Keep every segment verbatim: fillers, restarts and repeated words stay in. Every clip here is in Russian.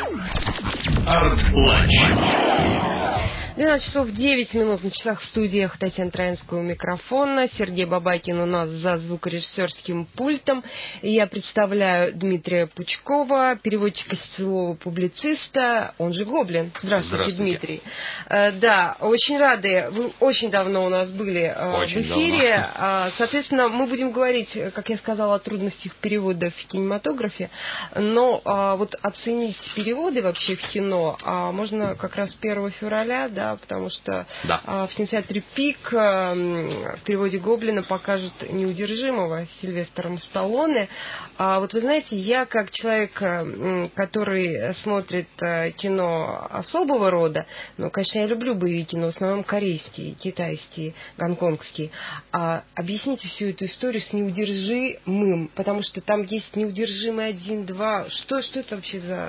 двенадцать часов девять минут на часах, в студиях Татьяна Троянская у микрофона, Сергей Бабакин у нас за звукорежиссерским пультом. Я представляю Дмитрия Пучкова, переводчика сетевого публициста, он же Гоблин. Здравствуйте, Здравствуйте. Дмитрий. Да, очень рады, вы очень давно у нас были очень в эфире. Давно. Соответственно, мы будем говорить, как я сказала, о трудностях перевода в кинематографе, но вот оценить переводы вообще в кино можно как раз первого февраля, да, потому что да. а, в кинотеатре «Пик» а, в переводе Гоблина покажут «Неудержимого» с Сильвестром Сталлоне. А, вот вы знаете, я как человек, который смотрит а, кино особого рода, ну, конечно, я люблю боевики, но в основном корейские, китайские, гонконгские. А, объясните всю эту историю с «Неудержимым», потому что там есть «Неудержимый один», два. Что, что это вообще за...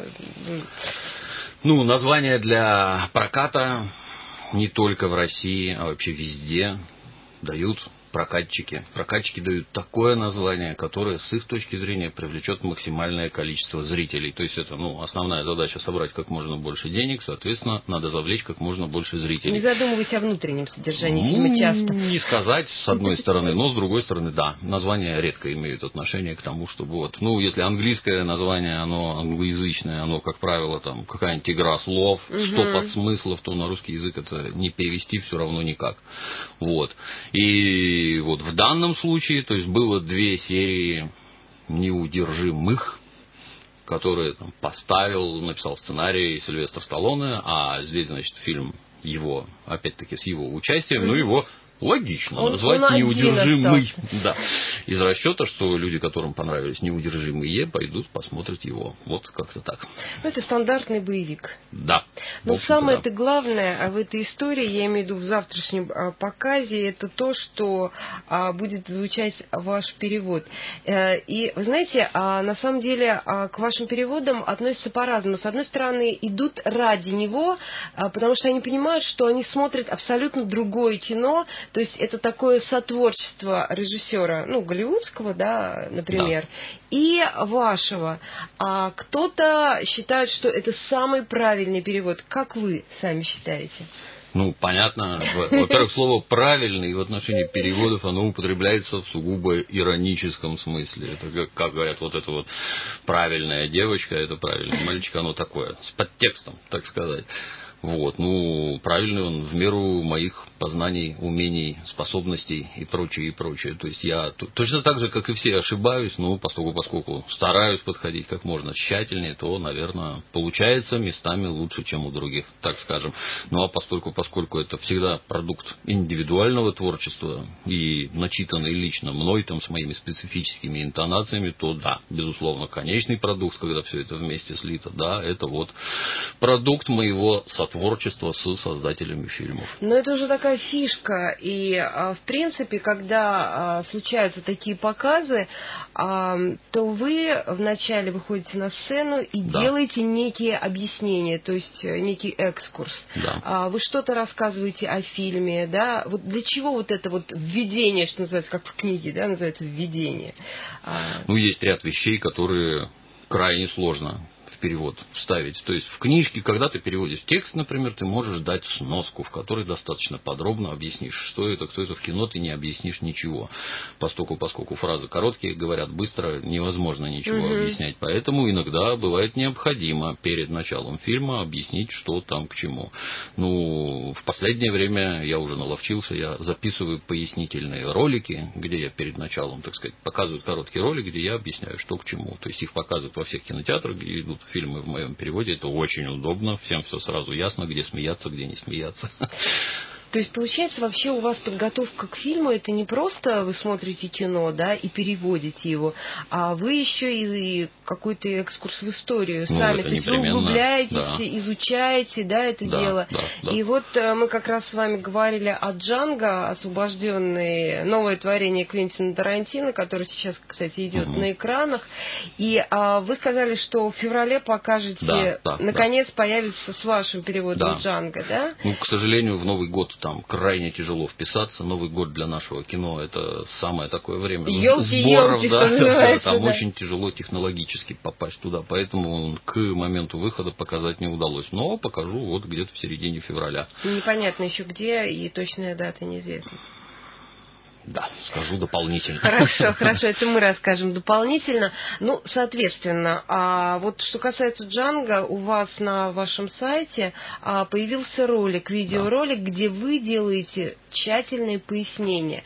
Ну, название для проката не только в России, а вообще везде дают прокатчики. Прокатчики дают такое название, которое с их точки зрения привлечет максимальное количество зрителей. То есть это, ну, основная задача собрать как можно больше денег, соответственно, надо завлечь как можно больше зрителей. Не задумывайся о внутреннем содержании ну, фильма часто. Не сказать, с одной стороны, но с другой стороны, да. Названия редко имеют отношение к тому, чтобы вот, ну, если английское название, оно англоязычное, оно, как правило, там, какая-нибудь игра слов, сто подсмыслов, то на русский язык это не перевести все равно никак. Вот. И И вот в данном случае, то есть было две серии «Неудержимых», которые там поставил, написал сценарий Сильвестр Сталлоне, а здесь, значит, фильм его, опять-таки, с его участием, mm-hmm. но его логично он, назвать он «Неудержимый». Да. Из расчета, что люди, которым понравились «Неудержимые», пойдут посмотрят его. Вот как-то так. Ну, это стандартный боевик. Да. Но самое-то да. главное в этой истории, я имею в виду в завтрашнем а, показе, это то, что а, будет звучать ваш перевод. А, и, вы знаете, а, на самом деле а, к вашим переводам относятся по-разному. С одной стороны, идут ради него, а, потому что они понимают, что они смотрят абсолютно другое кино. То есть это такое сотворчество режиссера, ну, голливудского, да, например, да. и вашего. А кто-то считает, что это самый правильный перевод. Как вы сами считаете? Ну, понятно. Во-первых, слово «правильный» в отношении переводов, оно употребляется в сугубо ироническом смысле. Это, как, как говорят, вот это вот правильная девочка, это правильный мальчик, оно такое, с подтекстом, так сказать. Вот, ну, правильный он в меру моих познаний, умений, способностей и прочее, и прочее. То есть я точно так же, как и все, ошибаюсь, но поскольку, поскольку стараюсь подходить как можно тщательнее, то, наверное, получается местами лучше, чем у других, так скажем. Ну, а поскольку, поскольку это всегда продукт индивидуального творчества и начитанный лично мной, там, с моими специфическими интонациями, то да, безусловно, конечный продукт, когда все это вместе слито, да, это вот продукт моего сотрудничества, творчество с создателями фильмов. Но это уже такая фишка, и в принципе, когда случаются такие показы, то вы вначале выходите на сцену и да. делаете некие объяснения, то есть некий экскурс. Да. Вы что-то рассказываете о фильме, да? Вот для чего вот это вот введение, что называется, как в книге, да, называется введение? Ну, есть ряд вещей, которые крайне сложно в перевод вставить. То есть в книжке, когда ты переводишь текст, например, ты можешь дать сноску, в которой достаточно подробно объяснишь, что это, кто это. В кино ты не объяснишь ничего. Поскольку, поскольку фразы короткие, говорят быстро, невозможно ничего mm-hmm. объяснять. Поэтому иногда бывает необходимо перед началом фильма объяснить, что там к чему. Ну, в последнее время я уже наловчился, я записываю пояснительные ролики, где я перед началом, так сказать, показываю короткий ролик, где я объясняю, что к чему. То есть их показывают во всех кинотеатрах, где идут фильмы в моем переводе, это очень удобно, всем все сразу ясно, где смеяться, где не смеяться. То есть, получается, вообще у вас подготовка к фильму, это не просто вы смотрите кино, да, и переводите его, а вы еще и какой-то экскурс в историю ну, сами. То есть вы углубляетесь, да. изучаете, да, это да, дело. Да, да. И вот мы как раз с вами говорили о «Джанго», освобожденное новое творение Квентина Тарантино, которое сейчас, кстати, идет угу. на экранах. И а, вы сказали, что в феврале покажете, да, да, наконец да. появится с вашим переводом да. «Джанго», да? Ну, к сожалению, в Новый год там крайне тяжело вписаться. Новый год для нашего кино это самое такое время ёлки, сборов, ёлки, да, да, там да. очень тяжело технологически физически попасть туда, поэтому к моменту выхода показать не удалось. Но покажу вот где-то в середине февраля. Непонятно еще где, и точная дата неизвестна. Да, скажу дополнительно. Хорошо, хорошо, это мы расскажем дополнительно. Ну, соответственно, а вот что касается Джанго, у вас на вашем сайте появился ролик, видеоролик, да, где вы делаете тщательные пояснения.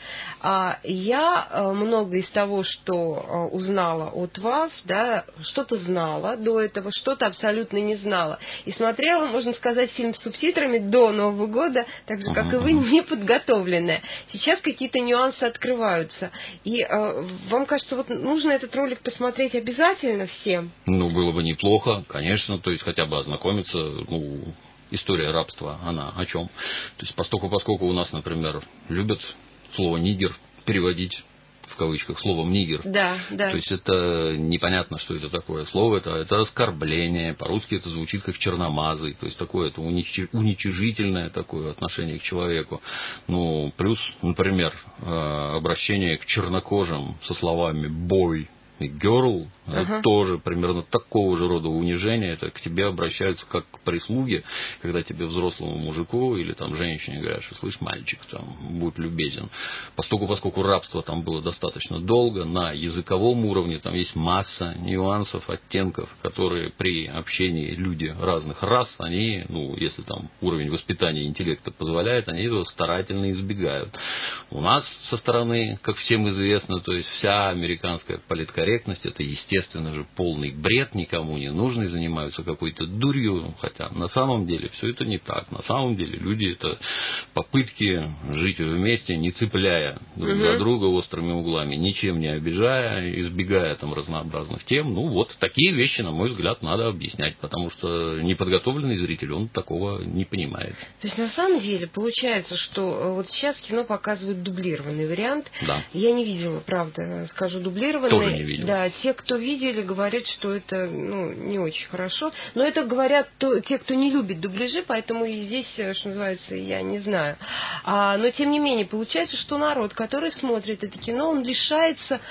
Я много из того, что узнала от вас, да, что-то знала до этого, что-то абсолютно не знала. И смотрела, можно сказать, фильм с субтитрами до Нового года, так же, как и вы, неподготовленная. Сейчас какие-то нюансы открываются. И э, вам кажется, вот нужно этот ролик посмотреть обязательно всем? Ну, было бы неплохо, конечно, то есть хотя бы ознакомиться, ну, история рабства, она о чем? То есть поскольку, поскольку у нас, например, любят слово «нигер» переводить в кавычках словом «нигер». Да, да. То есть это непонятно, что это такое слово, это, это оскорбление, по-русски это звучит как черномазый, то есть такое это уничижительное такое отношение к человеку. Ну, плюс, например, обращение к чернокожим со словами «бой», girl, uh-huh. это тоже примерно такого же рода унижение, это к тебе обращаются как к прислуге, когда тебе взрослому мужику или там женщине говорят, что слышь, мальчик, там, будь любезен. Поскольку, поскольку рабство там было достаточно долго, на языковом уровне там есть масса нюансов, оттенков, которые при общении люди разных рас, они, ну, если там уровень воспитания и интеллекта позволяет, они этого старательно избегают. У нас со стороны, как всем известно, то есть вся американская политкорректность, это, естественно же, полный бред, никому не нужный, занимаются какой-то дурью, хотя на самом деле все это не так. На самом деле люди это попытки жить вместе, не цепляя друг угу. за друга острыми углами, ничем не обижая, избегая там разнообразных тем. Ну вот, такие вещи, на мой взгляд, надо объяснять, потому что неподготовленный зритель, он такого не понимает. То есть, на самом деле, получается, что вот сейчас кино показывают дублированный вариант. Да. Я не видела, правда, скажу, дублированный. Тоже не видела. Да, те, кто видели, говорят, что это, ну, не очень хорошо. Но это говорят то, те, кто не любит дубляжи, поэтому и здесь, что называется, я не знаю. А, но, тем не менее, получается, что народ, который смотрит это кино, он лишается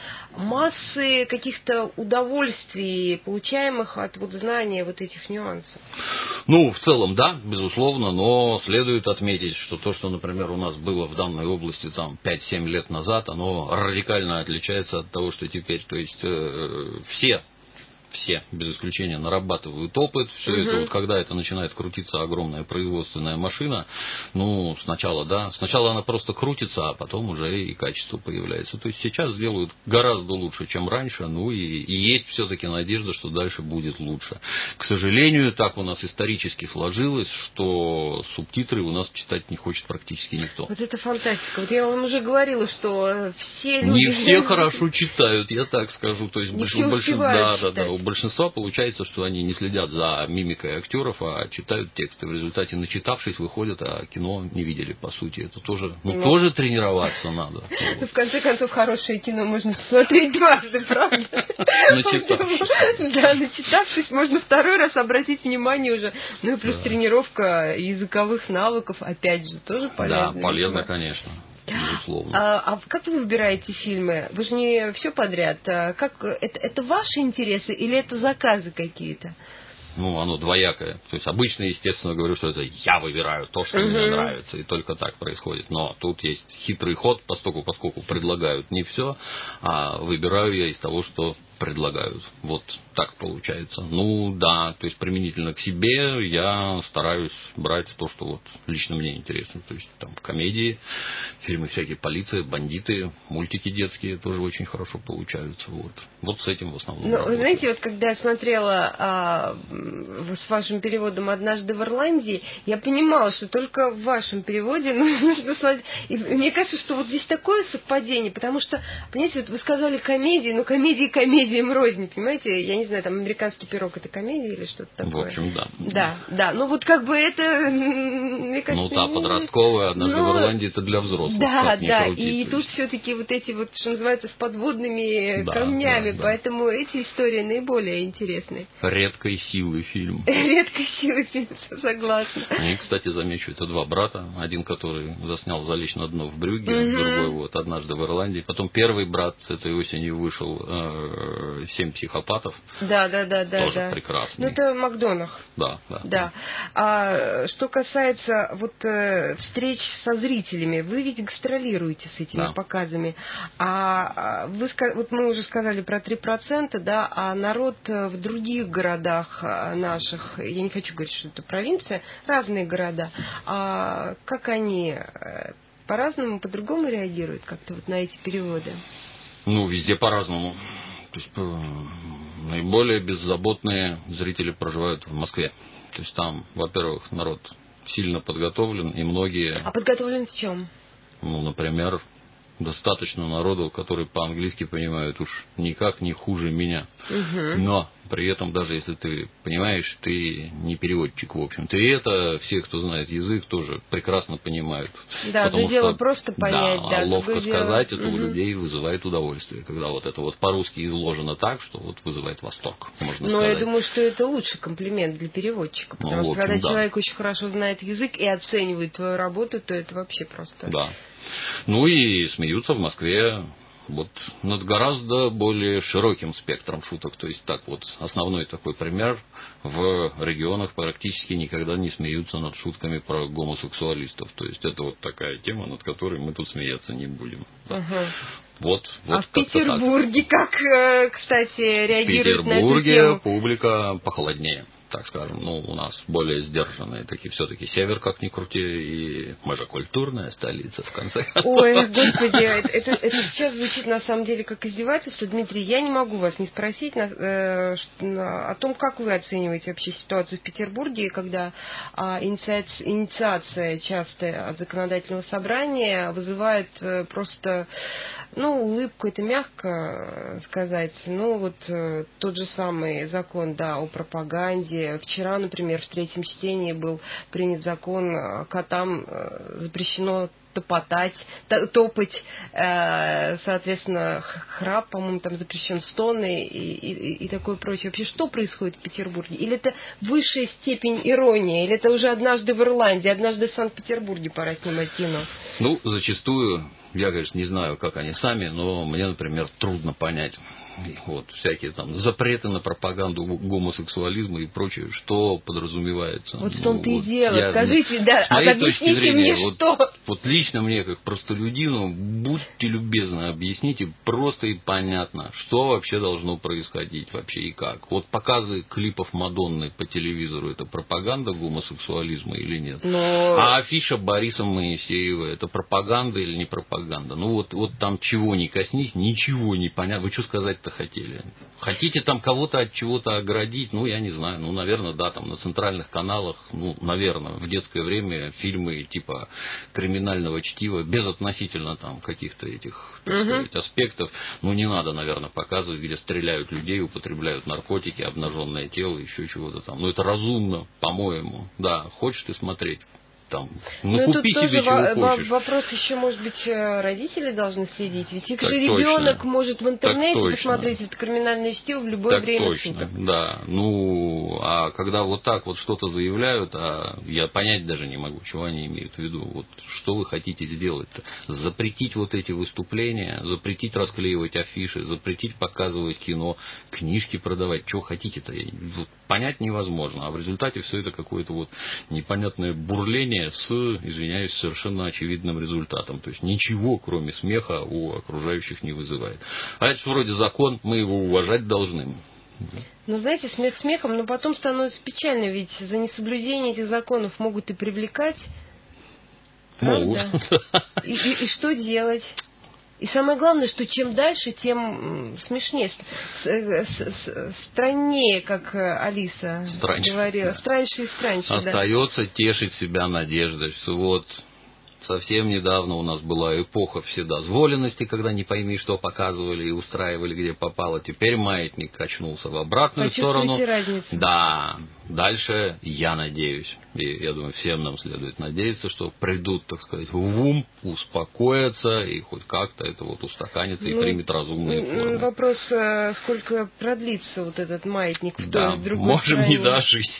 массы каких-то удовольствий, получаемых от вот знания вот этих нюансов. Ну, в целом, да, безусловно, но следует отметить, что то, что, например, у нас было в данной области там пять-семь лет назад, оно радикально отличается от того, что теперь, то есть э, все все, без исключения, нарабатывают опыт. Все uh-huh. это, вот когда это начинает крутиться огромная производственная машина, ну, сначала, да, сначала она просто крутится, а потом уже и качество появляется. То есть сейчас делают гораздо лучше, чем раньше, ну, и, и есть все-таки надежда, что дальше будет лучше. К сожалению, так у нас исторически сложилось, что субтитры у нас читать не хочет практически никто. Вот это фантастика. Вот я вам уже говорила, что все люди... Не все хорошо читают, я так скажу. То есть, не больш... все успевают да, да, да. читать. У большинства получается, что они не следят за мимикой актеров, а читают тексты. В результате, начитавшись, выходят, а кино не видели, по сути. Это тоже, ну, ну, тоже тренироваться надо. Ну, в конце концов, хорошее кино можно посмотреть дважды, правда? Начитавшись. Да, начитавшись, можно второй раз обратить внимание уже. Ну и плюс тренировка языковых навыков, опять же, тоже полезно. Да, полезно, конечно. Безусловно. А, а как вы выбираете фильмы? Вы же не все подряд. А как, это, это ваши интересы или это заказы какие-то? Ну, оно двоякое. То есть обычно, естественно, говорю, что это я выбираю то, что uh-huh. мне нравится, и только так происходит. Но тут есть хитрый ход, поскольку, поскольку предлагают не все, а выбираю я из того, что предлагают. Вот так получается. Ну, да, то есть применительно к себе я стараюсь брать то, что вот лично мне интересно. То есть там комедии, фильмы всякие, полиция, бандиты, мультики детские тоже очень хорошо получаются. Вот, вот с этим в основном. Ну, вы знаете, вот когда я смотрела а, с вашим переводом «Однажды в Ирландии», я понимала, что только в вашем переводе нужно смотреть. И мне кажется, что вот здесь такое совпадение, потому что, понимаете, вот вы сказали комедии, но комедии комедии рознь, понимаете? Я не знаю, там «Американский пирог» — это комедия или что-то такое? В общем, да. Да, да. Ну, вот как бы это, мне кажется... Ну, да, подростковая, «Однажды но... в Ирландии» — это для взрослых. Да, да, крути, и тут есть... все-таки вот эти вот, что называется, с подводными да, камнями, да, да. поэтому эти истории наиболее интересные. Редкой силы фильм. фильм. Редкой силы фильм, согласна. И, кстати, замечу, это два брата. Один, который заснял «Залечь на дно» в Брюгге, Мгм. другой вот «Однажды в Ирландии». Потом первый брат этой осенью вышел э, «Семь психопатов». Да, да, да, да. Тоже да. прекрасный. Ну, это Макдонах. Да, да. Да. А что касается вот э, встреч со зрителями, вы ведь гастролируете с этими Да. показами. А вы ска- вот мы уже сказали про три процента, да, а народ в других городах а, наших, я не хочу говорить, что это провинция, разные города. А как они э, по-разному, по-другому реагируют как-то вот на эти переводы? Ну, везде по-разному. То есть э, наиболее беззаботные зрители проживают в Москве. То есть там, во-первых, народ сильно подготовлен, и многие, А подготовлен в чем? ну, например, достаточно народу, который по-английски понимает уж никак не хуже меня. Угу. Но при этом, даже если ты понимаешь, ты не переводчик, в общем-то. И это все, кто знает язык, тоже прекрасно понимают. Да, Потому одно дело что, просто понять, да, да, а ловко другое дело- сказать, это у Мгм. людей вызывает удовольствие. Когда вот это вот по-русски изложено так, что вот вызывает восторг, можно Но сказать. я думаю, что это лучший комплимент для переводчика, Ну, потому в что общем, когда да. человек очень хорошо знает язык и оценивает твою работу, то это вообще просто... Да. Ну и смеются в Москве вот над гораздо более широким спектром шуток. То есть так вот, основной такой пример: в регионах практически никогда не смеются над шутками про гомосексуалистов. То есть это вот такая тема, над которой мы тут смеяться не будем. Да. Ага. Вот, вот А в как-то так. Петербурге как, э, кстати, В реагируют на эту Петербурге тему? публика похолоднее, так скажем. Ну, у нас более сдержанные такие, все-таки север, как ни крути, и мы же культурная столица, в конце концов. Ой, господи, это, это, это сейчас звучит на самом деле как издевательство. Дмитрий, я не могу вас не спросить на, э, что- на- о том, как вы оцениваете вообще ситуацию в Петербурге, когда а, инициация, инициация часто от законодательного собрания вызывает э, просто, ну, улыбку, это мягко э, сказать. Ну, вот э, тот же самый закон, да, о пропаганде. Вчера, например, в третьем чтении был принят закон, э, котам э, запрещено топотать, т- топать, э, соответственно, х- храп, по-моему, там запрещен, стоны и, и, и такое прочее. Вообще, что происходит в Петербурге? Или это высшая степень иронии? Или это уже однажды в Ирландии, однажды в Санкт-Петербурге пора снимать кино? Ну, зачастую, я, конечно, не знаю, как они сами, но мне, например, трудно понять. Вот, всякие там запреты на пропаганду гомосексуализма и прочее, что подразумевается. Вот в том-то ну, и вот дело. я, Скажите, да, с моей объясните точки зрения, мне, вот, что... вот лично мне, как простолюдину, будьте любезны, объясните просто и понятно, что вообще должно происходить вообще и как. Вот показы клипов Мадонны по телевизору — это пропаганда гомосексуализма или нет? Но... А афиша Бориса Моисеева — это пропаганда или не пропаганда? Ну вот, вот там чего ни коснись, ничего не понятно. Вы что сказать-то хотели? Хотите там кого-то от чего-то оградить? Ну, я не знаю. Ну, наверное, да, там на центральных каналах, ну, наверное, в детское время фильмы типа криминального чтива, безотносительно там каких-то этих, так Мгм. сказать, аспектов, ну, не надо, наверное, показывать, где стреляют людей, употребляют наркотики, обнаженное тело, еще чего-то там. Ну, это разумно, по-моему. Да, хочешь ты смотреть? Там, ну, Ну, купи тут себе тоже чего во- во- хочешь. вопрос еще, может быть, э, родители должны следить. Ведь их Так же точно. ребенок может в интернете Так точно. посмотреть это криминальное чтиво в любое Так время точно, суток. да. Ну, а когда вот так вот что-то заявляют, а я понять даже не могу, чего они имеют в виду. Вот что вы хотите сделать-то? Запретить вот эти выступления, запретить расклеивать афиши, запретить показывать кино, книжки продавать. Чего хотите-то? Я- вот понять невозможно. А в результате все это какое-то вот непонятное бурление с, извиняюсь, совершенно очевидным результатом. То есть ничего, кроме смеха, у окружающих не вызывает. А это же вроде закон, мы его уважать должны. Ну, знаете, смех смехом, но потом становится печально, ведь за несоблюдение этих законов могут и привлекать. Могут. Правда? И, и- и что делать? И самое главное, что чем дальше, тем м, смешнее, с- с- с- страннее, как э, Алиса Страньше, говорила. да. Страньше и страньше, да. Остается тешить себя надеждой, что вот совсем недавно у нас была эпоха вседозволенности, когда не пойми, что показывали и устраивали, где попало. Теперь маятник качнулся в обратную сторону. Разницу? Да. Дальше я надеюсь, и я думаю, всем нам следует надеяться, что придут, так сказать, в ум, успокоятся, и хоть как-то это вот устаканится и ну, примет разумные формы. Вопрос, сколько продлится вот этот маятник в да, той и в другой можем стране. не дожить.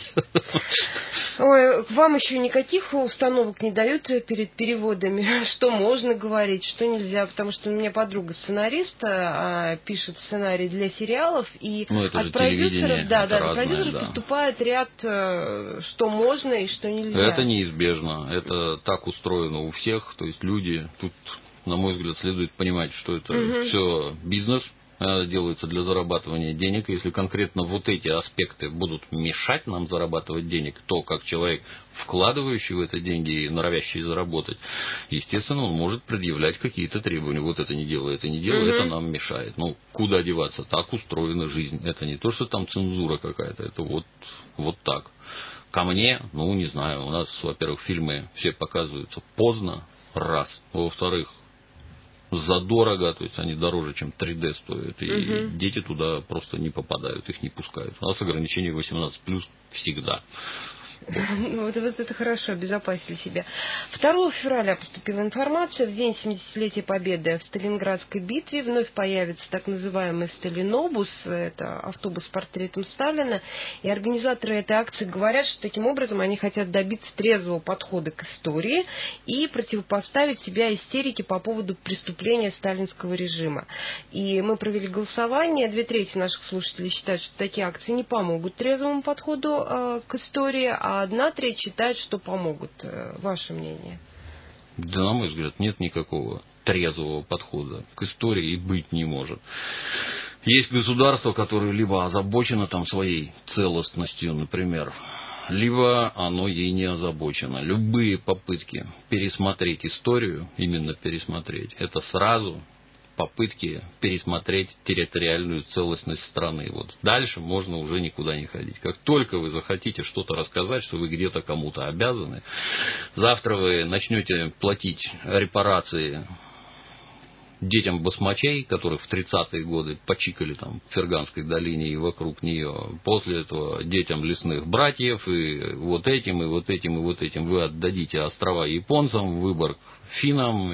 Ой, вам еще никаких установок не дают перед переводами, что можно говорить, что нельзя, потому что у меня подруга сценариста пишет сценарий для сериалов, и ну, от продюсеров, да, да, разное, от продюсеров да. поступает ряд, что можно и что нельзя. Это неизбежно, это так устроено у всех, то есть люди, тут, на мой взгляд, следует понимать, что это угу. все бизнес, делается для зарабатывания денег. Если конкретно вот эти аспекты будут мешать нам зарабатывать денег, то как человек, вкладывающий в это деньги и норовящий заработать, естественно, он может предъявлять какие-то требования. Вот это не делай, это не делай, угу. это нам мешает. Ну, куда деваться? Так устроена жизнь. Это не то, что там цензура какая-то, это вот, вот так. Ко мне, ну, не знаю, у нас, во-первых, фильмы все показываются поздно, раз. Во-вторых, задорого, то есть они дороже, чем три дэ стоят, и угу. дети туда просто не попадают, их не пускают. У нас ограничение восемнадцать плюс всегда. Ну, вот, вот это хорошо, обезопасили себя. второго февраля поступила информация, в день семидесятилетия Победы в Сталинградской битве вновь появится так называемый Сталинобус, это автобус с портретом Сталина, и организаторы этой акции говорят, что таким образом они хотят добиться трезвого подхода к истории и противопоставить себя истерике по поводу преступления сталинского режима. И мы провели голосование, две трети наших слушателей считают, что такие акции не помогут трезвому подходу э, к истории, а одна треть считает, что помогут. Ваше мнение? Да, на мой взгляд, нет никакого трезвого подхода к истории и быть не может. Есть государство, которое либо озабочено там своей целостностью, например, либо оно ей не озабочено. Любые попытки пересмотреть историю, именно пересмотреть, это сразу попытки пересмотреть территориальную целостность страны. Вот дальше можно уже никуда не ходить. Как только вы захотите что-то рассказать, что вы где-то кому-то обязаны, завтра вы начнете платить репарации детям басмачей, которых в тридцатые годы почикали там в Ферганской долине и вокруг нее. После этого детям лесных братьев, и вот этим, и вот этим, и вот этим вы отдадите острова японцам, Выборг финнам,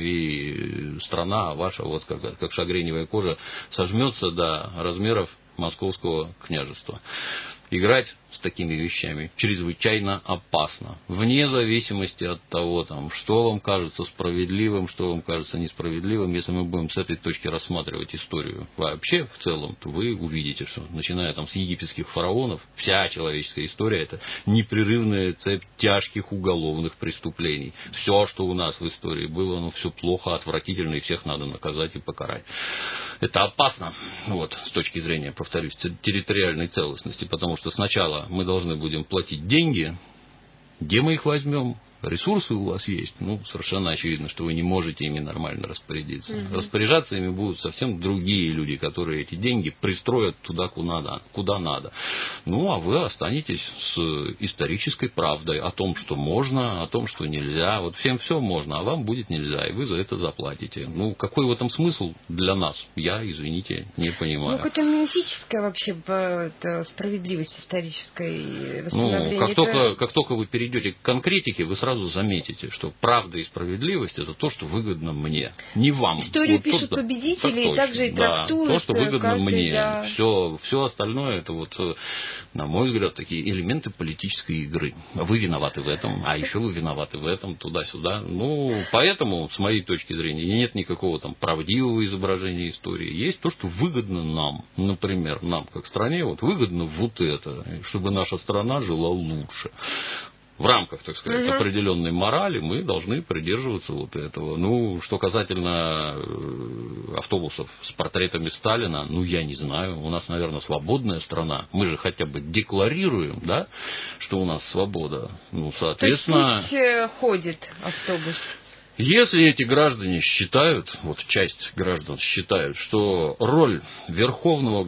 и страна ваша, вот как, как шагреневая кожа, сожмется до размеров Московского княжества. Играть с такими вещами чрезвычайно опасно. Вне зависимости от того, там, что вам кажется справедливым, что вам кажется несправедливым. Если мы будем с этой точки рассматривать историю вообще в целом, то вы увидите, что начиная там, с египетских фараонов, вся человеческая история – это непрерывная цепь тяжких уголовных преступлений. Все, что у нас в истории было, оно все плохо, отвратительно, и всех надо наказать и покарать. Это опасно, вот, с точки зрения, повторюсь, территориальной целостности, потому что сначала мы должны будем платить деньги, где мы их возьмем? Ресурсы у вас есть, ну, совершенно очевидно, что вы не можете ими нормально распорядиться. Угу. Распоряжаться ими будут совсем другие люди, которые эти деньги пристроят туда, куда надо, куда надо. Ну, а вы останетесь с исторической правдой о том, что можно, о том, что нельзя. Вот всем все можно, а вам будет нельзя, и вы за это заплатите. Ну, какой в этом смысл для нас? Я, извините, не понимаю. Ну, какая-то мистическая вообще это справедливость историческая. Восстановление. Ну, как, это... только, как только вы перейдете к конкретике, вы сразу заметите, что правда и справедливость – это то, что выгодно мне, не вам. Историю вот пишут то, победители так и также и трактуют. Да, то, что выгодно каждый, мне. Да. Все, все остальное – это, вот, на мой взгляд, такие элементы политической игры. Вы виноваты в этом, а еще вы виноваты в этом, туда-сюда. Ну, поэтому, с моей точки зрения, нет никакого там правдивого изображения истории. Есть то, что выгодно нам. Например, нам, как стране, вот выгодно вот это, чтобы наша страна жила лучше. В рамках, так сказать, угу. определенной морали мы должны придерживаться вот этого. Ну, что касательно автобусов с портретами Сталина, ну, я не знаю. У нас, наверное, свободная страна. Мы же хотя бы декларируем, да, что у нас свобода. Ну, соответственно... То есть пусть ходит автобус. Если эти граждане считают, вот часть граждан считают, что роль верховного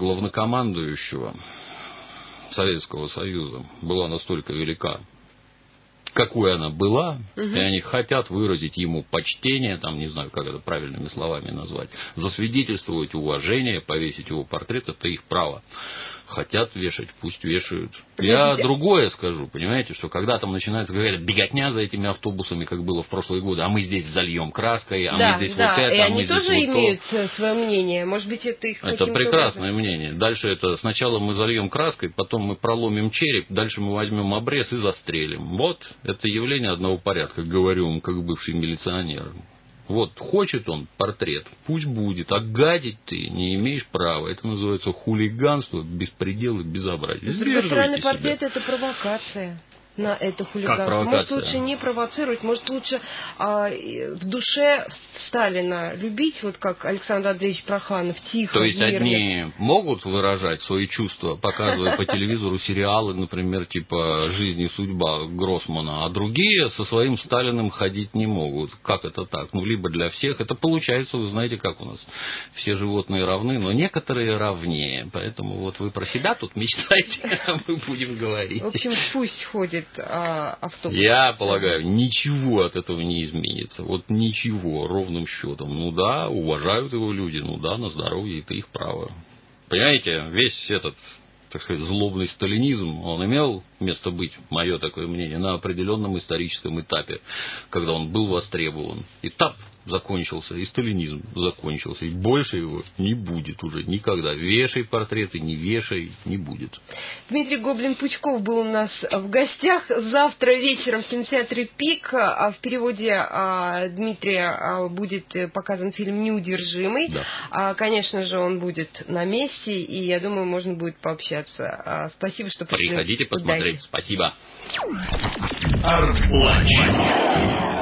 главнокомандующего Советского Союза была настолько велика, какой она была, угу. и они хотят выразить ему почтение, там, не знаю, как это правильными словами назвать, засвидетельствовать уважение, повесить его портрет, это их право. Хотят вешать, пусть вешают. Я другое скажу, понимаете, что когда там начинается какая-то беготня за этими автобусами, как было в прошлые годы, а мы здесь зальем краской, а да, мы здесь да, вот это, и а они мы здесь тоже вот имеют то. свое мнение, может быть, это их Это прекрасное образом. мнение. Дальше это сначала мы зальем краской, потом мы проломим череп, дальше мы возьмем обрез и застрелим. Вот это явление одного порядка, говорю вам, как бывший милиционер. Вот, хочет он портрет, пусть будет, а гадить ты не имеешь права. Это называется хулиганство, беспредел и безобразие. С другой стороны, портрет – это провокация на это хулиганство. Может, лучше не провоцировать, может, лучше а, в душе Сталина любить, вот как Александр Андреевич Проханов, тихо, То есть, мирно. одни могут выражать свои чувства, показывая по телевизору сериалы, например, типа «Жизнь и судьба» Гроссмана, а другие со своим Сталиным ходить не могут. Как это так? Ну, либо для всех. Это получается, вы знаете, как у нас. Все животные равны, но некоторые равнее. Поэтому вот вы про себя тут мечтаете, а мы будем говорить. В общем, пусть ходит автобус. Я полагаю, ничего от этого не изменится. Вот ничего, ровным счетом. Ну да, уважают его люди, ну да, на здоровье, это их право. Понимаете, весь этот, так сказать, злобный сталинизм, он имел место быть, мое такое мнение, на определенном историческом этапе, когда он был востребован. Этап закончился, и сталинизм закончился, и больше его не будет уже никогда. Вешай портреты, не вешай, не будет. Дмитрий Гоблин-Пучков был у нас в гостях. Завтра вечером в кинотеатре «Пик» в переводе Дмитрия будет показан фильм «Неудержимый». Да. Конечно же, он будет на месте, и я думаю, можно будет пообщаться. Спасибо, что пришли. Приходите посмотреть. Удачи. Спасибо. Арт-ланч.